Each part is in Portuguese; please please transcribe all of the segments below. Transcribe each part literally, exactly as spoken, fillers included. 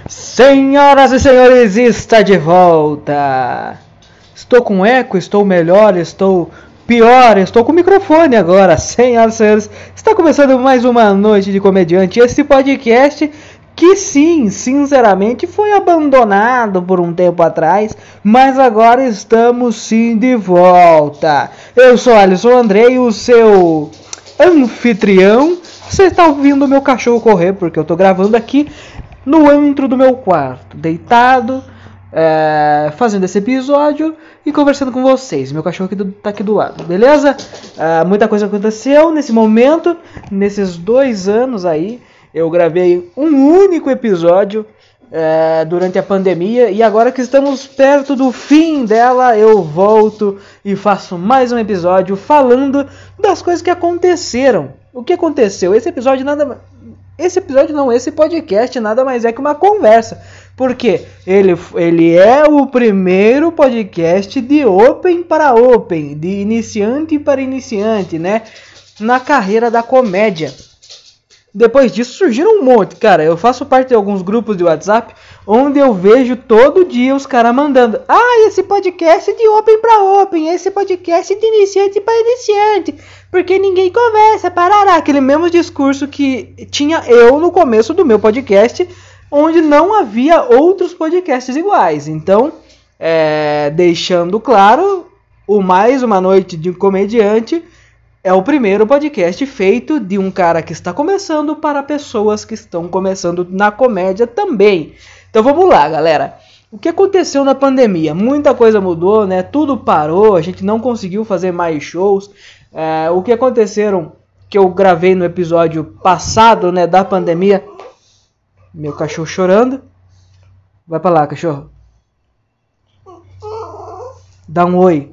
Senhoras e senhores, está de volta. Estou com eco, estou melhor, estou pior, estou com o microfone agora. Senhoras e senhores, está começando mais uma noite de comediante. Esse podcast que sim, sinceramente foi abandonado por um tempo atrás, mas agora estamos sim de volta. Eu sou Alisson Andrei, o seu anfitrião. Você está ouvindo o meu cachorro correr, porque eu estou gravando aqui no antro do meu quarto, deitado, é, fazendo esse episódio e conversando com vocês. Meu cachorro aqui do, tá aqui do lado, beleza? É, muita coisa aconteceu nesse momento, nesses dois anos aí. Eu gravei um único episódio é, durante a pandemia e agora que estamos perto do fim dela, eu volto e faço mais um episódio falando das coisas que aconteceram. O que aconteceu? Esse episódio nada Esse episódio não, esse podcast nada mais é que uma conversa. Porque ele, ele é o primeiro podcast de Open para Open, de iniciante para iniciante, né? Na carreira da comédia. Depois disso surgiram um monte, cara. Eu faço parte de alguns grupos de WhatsApp onde eu vejo todo dia os caras mandando: ah, esse podcast de Open para Open, esse podcast de iniciante para iniciante, porque ninguém conversa, parará. Aquele mesmo discurso que tinha eu no começo do meu podcast, onde não havia outros podcasts iguais. Então, é, deixando claro, o Mais Uma Noite de um Comediante é o primeiro podcast feito de um cara que está começando para pessoas que estão começando na comédia também. Então vamos lá, galera. O que aconteceu na pandemia? Muita coisa mudou, né? Tudo parou, a gente não conseguiu fazer mais shows. É, o que aconteceram, que eu gravei no episódio passado, né, da pandemia. Meu cachorro chorando. Vai pra lá, cachorro. Dá um oi.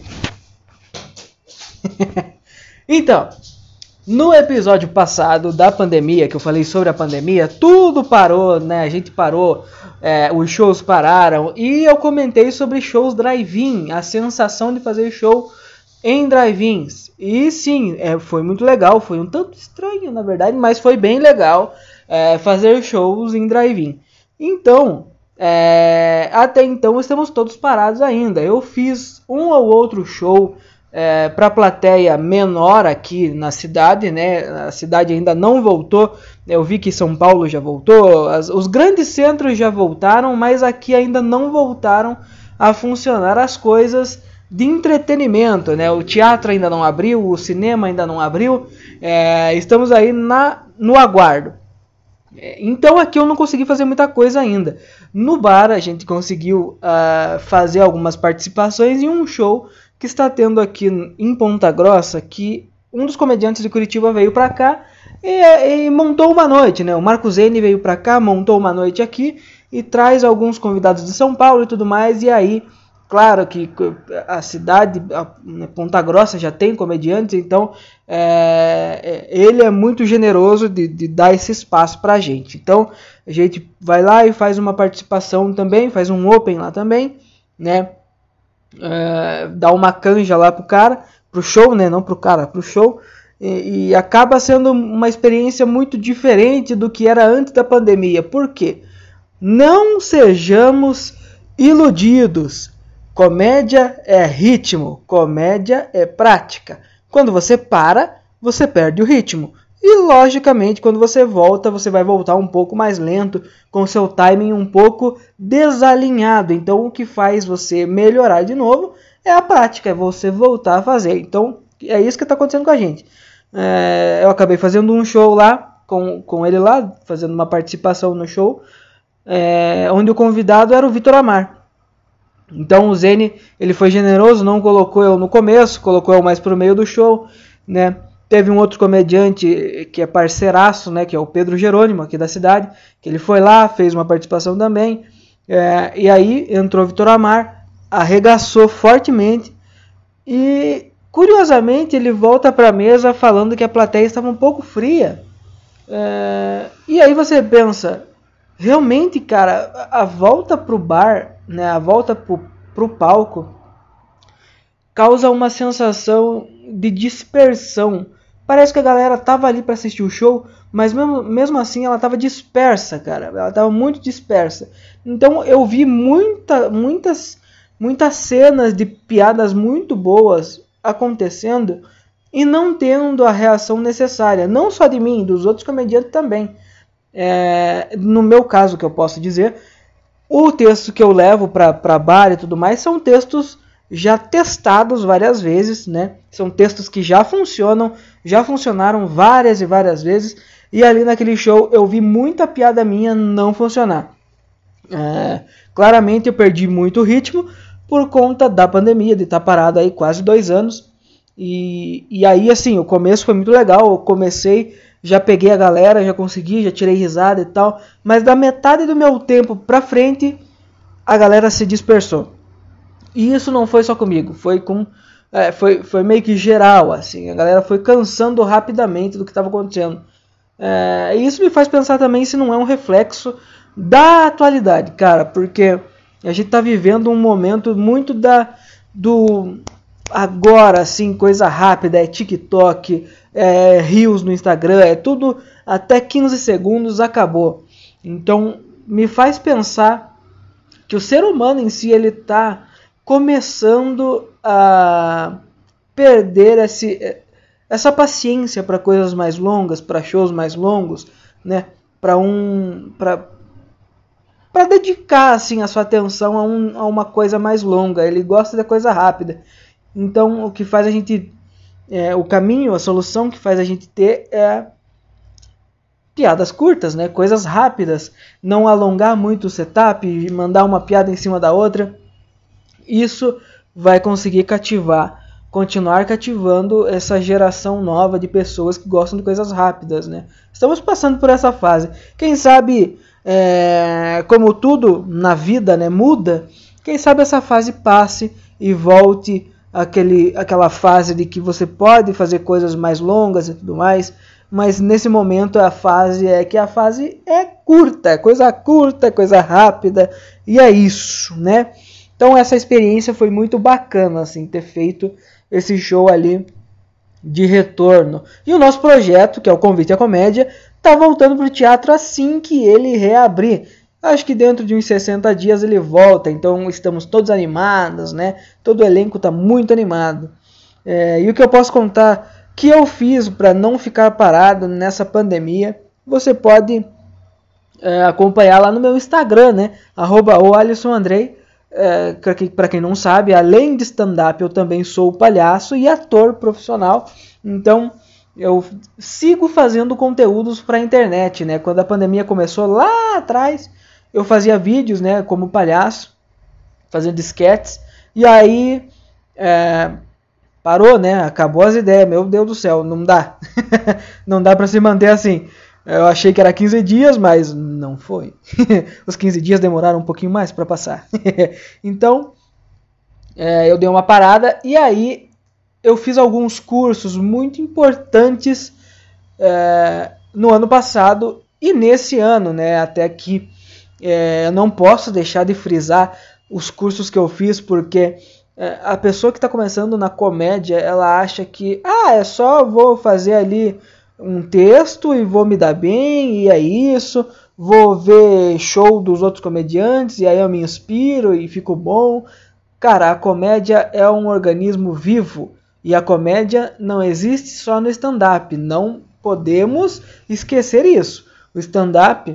Então, no episódio passado da pandemia, que eu falei sobre a pandemia, tudo parou, né? A gente parou, é, os shows pararam e eu comentei sobre shows drive-in, a sensação de fazer show em drive-ins. E sim, é, foi muito legal, foi um tanto estranho na verdade, mas foi bem legal é, fazer shows em drive-in. Então, é, até então estamos todos parados ainda. Eu fiz um ou outro show É, para plateia menor aqui na cidade, né? A cidade ainda não voltou. Eu vi que São Paulo já voltou, as, os grandes centros já voltaram, mas aqui ainda não voltaram a funcionar as coisas de entretenimento, né? O teatro ainda não abriu, o cinema ainda não abriu. É, estamos aí na, no aguardo. Então aqui eu não consegui fazer muita coisa ainda. No bar a gente conseguiu uh, fazer algumas participações e um show que está tendo aqui em Ponta Grossa, que um dos comediantes de Curitiba veio para cá e, e montou uma noite, né? O Marco Zene veio para cá, montou uma noite aqui e traz alguns convidados de São Paulo e tudo mais. E aí, claro que a cidade, a Ponta Grossa já tem comediantes, então é, ele é muito generoso de, de dar esse espaço para a gente. Então a gente vai lá e faz uma participação também, faz um open lá também, né? É, dá uma canja lá pro cara, pro show, né? Não pro cara, pro show. E, e acaba sendo uma experiência muito diferente do que era antes da pandemia. Por quê? Não sejamos iludidos. Comédia é ritmo, comédia é prática. Quando você para, você perde o ritmo. E logicamente, quando você volta, você vai voltar um pouco mais lento, com seu timing um pouco desalinhado. Então, o que faz você melhorar de novo é a prática, é você voltar a fazer. Então, é isso que está acontecendo com a gente. É, eu acabei fazendo um show lá, com, com ele lá, fazendo uma participação no show, é, onde o convidado era o Vitor Amar. Então, o Zene, ele foi generoso, não colocou eu no começo, colocou eu mais pro meio do show, né? Teve um outro comediante que é parceiraço, né, que é o Pedro Jerônimo, aqui da cidade, que ele foi lá, fez uma participação também. É, e aí entrou o Vitor Amar, arregaçou fortemente e, curiosamente, ele volta para a mesa falando que a plateia estava um pouco fria. É, e aí você pensa, realmente, cara, a volta pro bar, né, a volta pro, pro palco, causa uma sensação de dispersão. Parece que a galera tava ali para assistir o show, mas mesmo, mesmo assim ela estava dispersa, cara, ela estava muito dispersa. Então eu vi muita, muitas, muitas cenas de piadas muito boas acontecendo e não tendo a reação necessária, não só de mim, dos outros comediantes também. É, no meu caso, que eu posso dizer, o texto que eu levo para bar e tudo mais são textos já testados várias vezes, né? São textos que já funcionam, já funcionaram várias e várias vezes, e ali naquele show eu vi muita piada minha não funcionar. É, claramente eu perdi muito ritmo por conta da pandemia, de estar parado aí quase dois anos. E, e aí, assim, o começo foi muito legal. Eu comecei, já peguei a galera, já consegui, já tirei risada e tal. Mas da metade do meu tempo pra frente, a galera se dispersou. E isso não foi só comigo, foi com é, foi, foi meio que geral, assim. A galera foi cansando rapidamente do que estava acontecendo. É, e isso me faz pensar também se não é um reflexo da atualidade, cara, porque a gente tá vivendo um momento muito da do agora, assim, coisa rápida, é TikTok, é Reels no Instagram, é tudo até quinze segundos, acabou. Então me faz pensar que o ser humano em si, ele tá começando a perder esse, essa paciência para coisas mais longas, para shows mais longos, né? Para um, para para dedicar assim a sua atenção a, um, a uma coisa mais longa. Ele gosta da coisa rápida. Então o que faz a gente, é, o caminho, a solução que faz a gente ter é piadas curtas, né? Coisas rápidas, não alongar muito o setup, mandar uma piada em cima da outra. Isso vai conseguir cativar, continuar cativando essa geração nova de pessoas que gostam de coisas rápidas, né? Estamos passando por essa fase. Quem sabe, é, como tudo na vida, né, muda, quem sabe essa fase passe e volte àquele, àquela fase de que você pode fazer coisas mais longas e tudo mais, mas nesse momento a fase é que a fase é curta, é coisa curta, é coisa rápida, e é isso, né? Então essa experiência foi muito bacana, assim, ter feito esse show ali de retorno. E o nosso projeto, que é o Convite à Comédia, tá voltando pro teatro assim que ele reabrir. Acho que dentro de uns sessenta dias ele volta, então estamos todos animados, né? Todo o elenco tá muito animado. É, e o que eu posso contar que eu fiz para não ficar parado nessa pandemia, você pode é, acompanhar lá no meu Instagram, né? Arroba o Alisson Andrei. É, para quem não sabe, além de stand-up, eu também sou palhaço e ator profissional. Então eu sigo fazendo conteúdos para a internet, né? Quando a pandemia começou lá atrás, eu fazia vídeos, né, como palhaço, fazendo sketches. E aí é, parou, né? Acabou as ideias. Meu Deus do céu, não dá. Não dá para se manter assim. Eu achei que era quinze dias, mas não foi. Os quinze dias demoraram um pouquinho mais para passar. Então, é, eu dei uma parada e aí eu fiz alguns cursos muito importantes é, no ano passado e nesse ano, né? Até que é, eu não posso deixar de frisar os cursos que eu fiz, porque é, a pessoa que está começando na comédia, ela acha que, ah, é só vou fazer ali um texto e vou me dar bem, e é isso, vou ver show dos outros comediantes, e aí eu me inspiro e fico bom. Cara, a comédia é um organismo vivo, e a comédia não existe só no stand-up, não podemos esquecer isso. O stand-up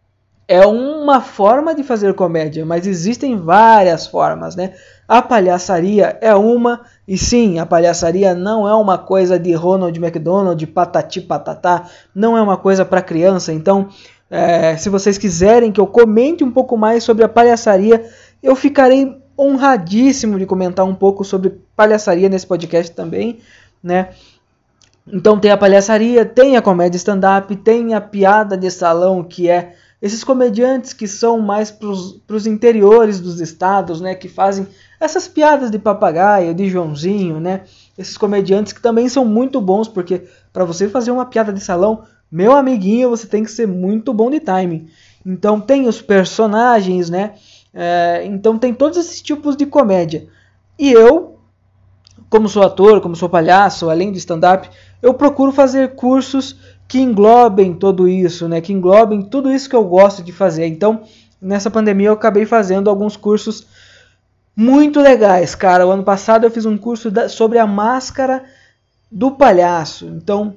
é uma forma de fazer comédia, mas existem várias formas, né? A palhaçaria é uma, e sim, a palhaçaria não é uma coisa de Ronald McDonald, patati patatá, não é uma coisa para criança. Então, é, se vocês quiserem que eu comente um pouco mais sobre a palhaçaria, eu ficarei honradíssimo de comentar um pouco sobre palhaçaria nesse podcast também, né? Então tem a palhaçaria, tem a comédia stand-up, tem a piada de salão, que é esses comediantes que são mais para os interiores dos estados, né, que fazem essas piadas de papagaio, de Joãozinho, né, esses comediantes que também são muito bons, porque para você fazer uma piada de salão, meu amiguinho, você tem que ser muito bom de timing. Então tem os personagens, né, é, então tem todos esses tipos de comédia. E eu, como sou ator, como sou palhaço, além de stand-up, eu procuro fazer cursos que englobem tudo isso, né? Que englobem tudo isso que eu gosto de fazer. Então, nessa pandemia eu acabei fazendo alguns cursos muito legais, cara. O ano passado eu fiz um curso da, sobre a máscara do palhaço. Então,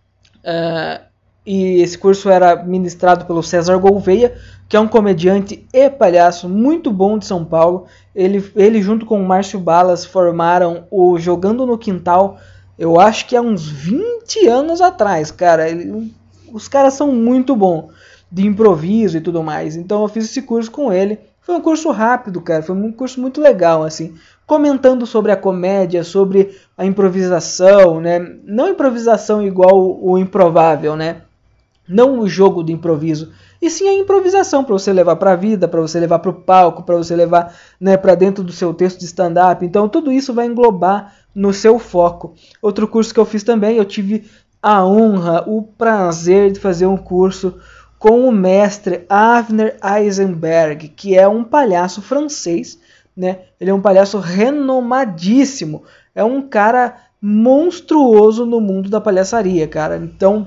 uh, e esse curso era ministrado pelo César Gouveia, que é um comediante e palhaço muito bom de São Paulo. Ele, ele junto com o Márcio Balas formaram o Jogando no Quintal, eu acho que há uns vinte anos atrás, cara. Ele, os caras são muito bons de improviso e tudo mais. Então eu fiz esse curso com ele. Foi um curso rápido, cara. Foi um curso muito legal, assim. Comentando sobre a comédia, sobre a improvisação, né? Não improvisação igual o, o improvável, né? Não o jogo de improviso. E sim a improvisação para você levar para a vida, para você levar para o palco, para você levar, né, para dentro do seu texto de stand-up. Então tudo isso vai englobar no seu foco. Outro curso que eu fiz também, eu tive a honra, o prazer de fazer um curso com o mestre Avner Eisenberg, que é um palhaço francês, né? Ele é um palhaço renomadíssimo, é um cara monstruoso no mundo da palhaçaria, cara. Então,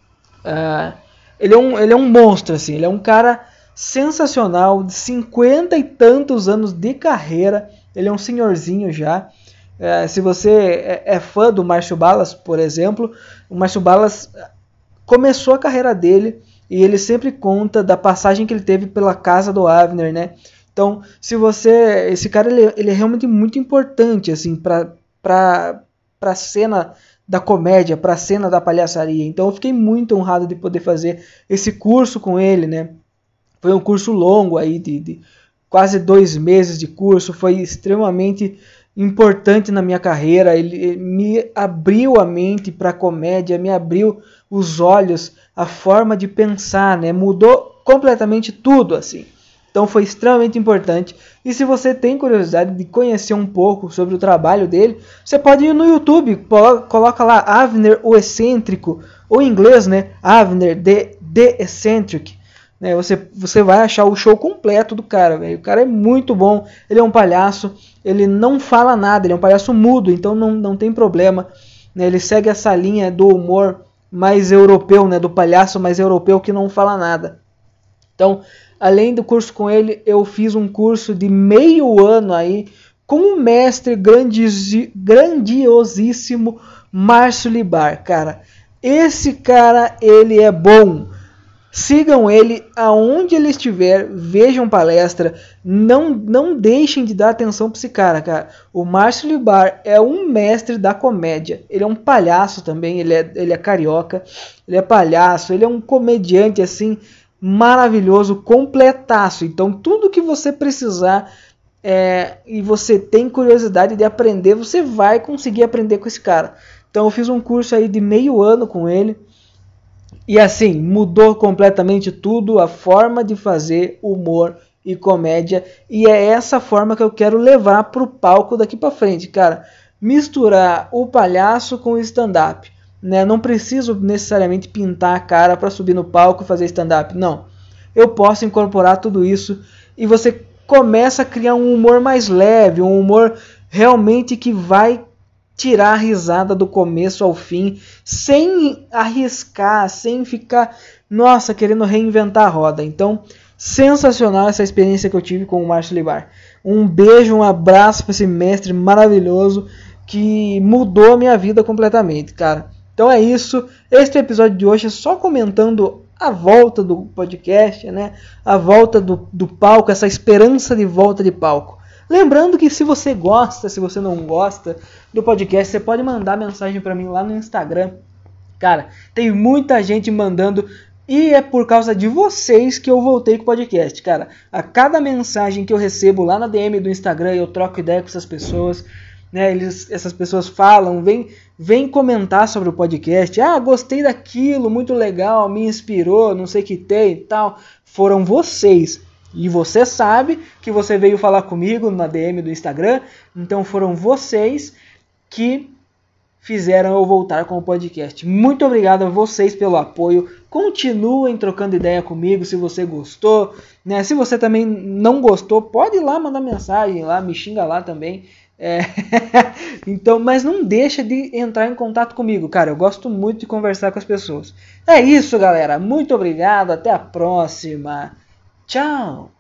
uh, ele, é um, ele é um monstro, assim, ele é um cara sensacional, de cinquenta e tantos anos de carreira, ele é um senhorzinho já. É, se você é, é fã do Márcio Balas, por exemplo, o Márcio Balas começou a carreira dele e ele sempre conta da passagem que ele teve pela casa do Avner, né? Então, se você, esse cara ele, ele é realmente muito importante assim para para para cena da comédia, para a cena da palhaçaria. Então, eu fiquei muito honrado de poder fazer esse curso com ele, né? Foi um curso longo aí de, de quase dois meses de curso, foi extremamente importante na minha carreira. Ele me abriu a mente para a comédia, me abriu os olhos, a forma de pensar, né? Mudou completamente tudo, assim. Então foi extremamente importante. E se você tem curiosidade de conhecer um pouco sobre o trabalho dele, você pode ir no YouTube, coloca lá Avner o Excêntrico, ou em inglês, né? Avner the, the Eccentric. Né, você, você vai achar o show completo do cara, véio. O cara é muito bom, ele é um palhaço, ele não fala nada, ele é um palhaço mudo, então não, não tem problema, né, ele segue essa linha do humor mais europeu, né, do palhaço mais europeu que não fala nada. Então, além do curso com ele, eu fiz um curso de meio ano aí com um mestre grandiosi, grandiosíssimo, Márcio Libar, cara. Esse cara, ele é bom. Sigam ele aonde ele estiver, vejam palestra, não, não deixem de dar atenção para esse cara, cara. O Márcio Libar é um mestre da comédia, ele é um palhaço também, ele é, ele é carioca, ele é palhaço, ele é um comediante assim, maravilhoso, completaço. Então tudo que você precisar é, e você tem curiosidade de aprender, você vai conseguir aprender com esse cara. Então eu fiz um curso aí de meio ano com ele. E assim, mudou completamente tudo, a forma de fazer humor e comédia. E é essa forma que eu quero levar para o palco daqui para frente, cara. Misturar o palhaço com o stand-up. Né? Não preciso necessariamente pintar a cara para subir no palco e fazer stand-up. Não. Eu posso incorporar tudo isso e você começa a criar um humor mais leve, um humor realmente que vai tirar a risada do começo ao fim, sem arriscar, sem ficar, nossa, querendo reinventar a roda. Então, sensacional essa experiência que eu tive com o Márcio Libar. Um beijo, um abraço para esse mestre maravilhoso que mudou a minha vida completamente, cara. Então é isso. Este episódio de hoje é só comentando a volta do podcast, né? A volta do, do palco, essa esperança de volta de palco. Lembrando que se você gosta, se você não gosta do podcast, você pode mandar mensagem para mim lá no Instagram. Cara, tem muita gente mandando e é por causa de vocês que eu voltei com o podcast, cara. A cada mensagem que eu recebo lá na D M do Instagram, eu troco ideia com essas pessoas, né? Eles, essas pessoas falam, vem, vem comentar sobre o podcast. Ah, gostei daquilo, muito legal, me inspirou, não sei o que tem e tal. Foram vocês. E você sabe que você veio falar comigo na D M do Instagram, então foram vocês que fizeram eu voltar com o podcast. Muito obrigado a vocês pelo apoio. Continuem trocando ideia comigo se você gostou, né? Se você também não gostou, pode ir lá mandar mensagem lá, me xinga lá também. É... então, mas não deixa de entrar em contato comigo, cara. Eu gosto muito de conversar com as pessoas. É isso, galera. Muito obrigado. Até a próxima. Tchau.